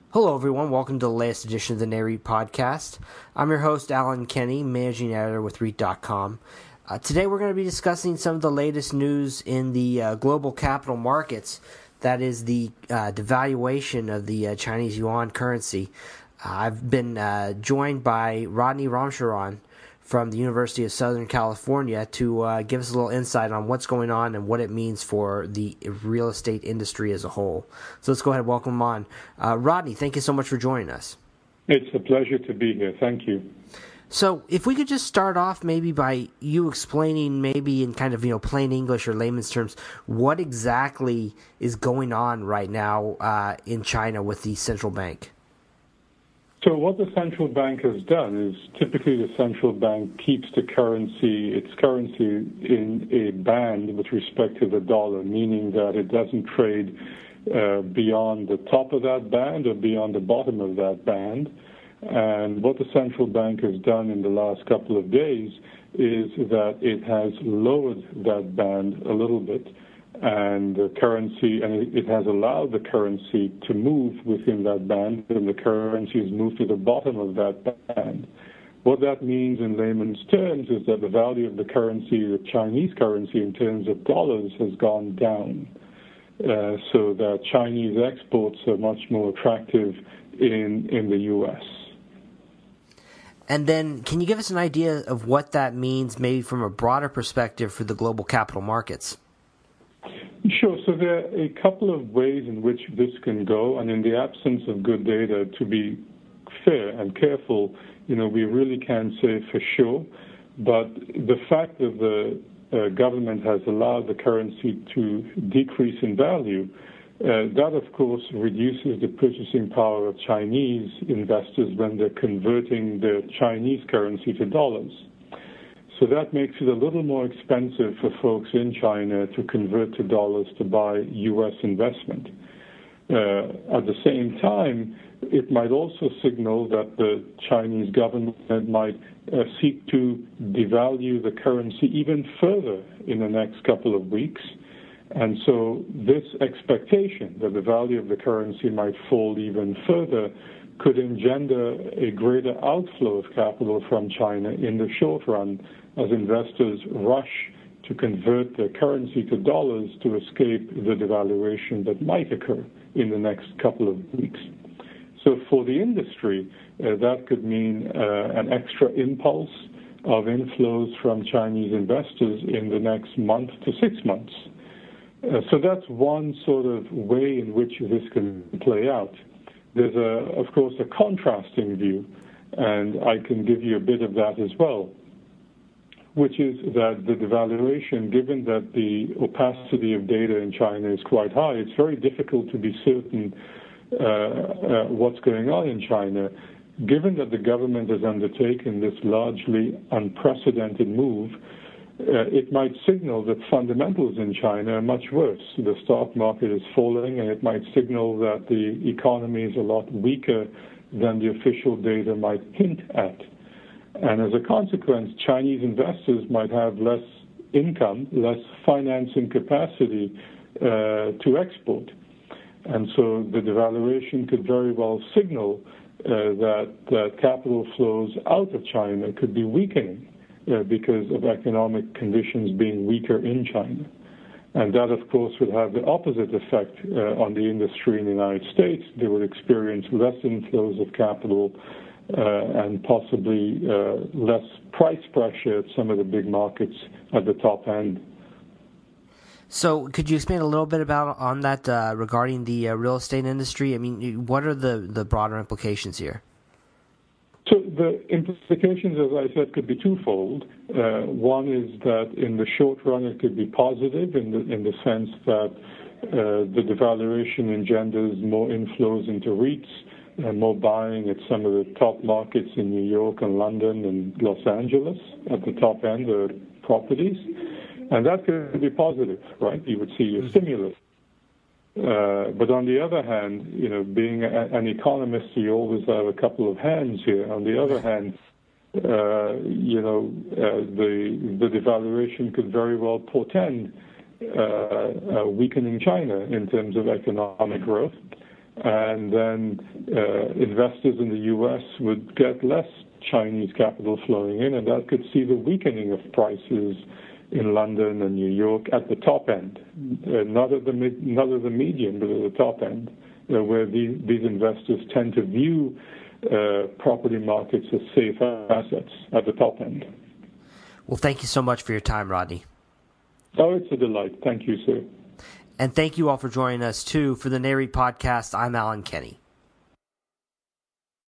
Hello, everyone. Welcome to the latest edition of the NAREIT podcast. I'm your host, Alan Kenny, managing editor with REIT.com. Today, we're going to be discussing some of the latest news in the global capital markets. That is the devaluation of the Chinese yuan currency. I've been joined by Rodney Ramcharan from the University of Southern California to give us a little insight on what's going on and what it means for the real estate industry as a whole. So let's go ahead and welcome him on. Rodney, thank you so much for joining us. It's a pleasure to be here. Thank you. So if we could just start off maybe by you explaining maybe in kind of, plain English or layman's terms, what exactly is going on right now in China with the central bank? So what the central bank has done is typically the central bank keeps its currency in a band with respect to the dollar, meaning that it doesn't trade beyond the top of that band or beyond the bottom of that band. And what the central bank has done in the last couple of days is that it has lowered that band a little bit, and the currency, and it has allowed the currency to move within that band, and the currency has moved to the bottom of that band. What that means in layman's terms is that the value of the currency, the Chinese currency in terms of dollars, has gone down, so that Chinese exports are much more attractive in the U.S. And then can you give us an idea of what that means maybe from a broader perspective for the global capital markets? Sure. So there are a couple of ways in which this can go, and in the absence of good data, to be fair and careful, we really can't say for sure. But the fact that the government has allowed the currency to decrease in value, that, of course, reduces the purchasing power of Chinese investors when they're converting their Chinese currency to dollars. So that makes it a little more expensive for folks in China to convert to dollars to buy U.S. investment. At the same time, it might also signal that the Chinese government might seek to devalue the currency even further in the next couple of weeks. And so this expectation that the value of the currency might fall even further could engender a greater outflow of capital from China in the short run as investors rush to convert their currency to dollars to escape the devaluation that might occur in the next couple of weeks. So for the industry, that could mean an extra impulse of inflows from Chinese investors in the next month to 6 months. So that's one sort of way in which this can play out. There's, of course, a contrasting view, and I can give you a bit of that as well, which is that the devaluation, given that the opacity of data in China is quite high, it's very difficult to be certain what's going on in China. Given that the government has undertaken this largely unprecedented move, it might signal that fundamentals in China are much worse. The stock market is falling, and it might signal that the economy is a lot weaker than the official data might hint at. And as a consequence, Chinese investors might have less income, less financing capacity to export. And so the devaluation could very well signal that capital flows out of China could be weakening because of economic conditions being weaker in China. And that, of course, would have the opposite effect on the industry in the United States. They would experience less inflows of capital and possibly less price pressure at some of the big markets at the top end. So could you expand a little bit on that regarding the real estate industry? I mean, what are the broader implications here? So the implications, as I said, could be twofold. One is that in the short run, it could be positive in the sense that the devaluation engenders more inflows into REITs and more buying at some of the top markets in New York and London and Los Angeles at the top end of properties. And that could be positive, right? You would see a stimulus. But on the other hand, being an economist, you always have a couple of hands here. On the other hand, the devaluation could very well portend weakening China in terms of economic growth. and then investors in the U.S. would get less Chinese capital flowing in, and that could see the weakening of prices in London and New York at the top end, not at the median, but at the top end, where these investors tend to view property markets as safe assets at the top end. Well, thank you so much for your time, Rodney. Oh, it's a delight. Thank you, sir. And thank you all for joining us, too. For the NAREIT podcast, I'm Alan Kenny.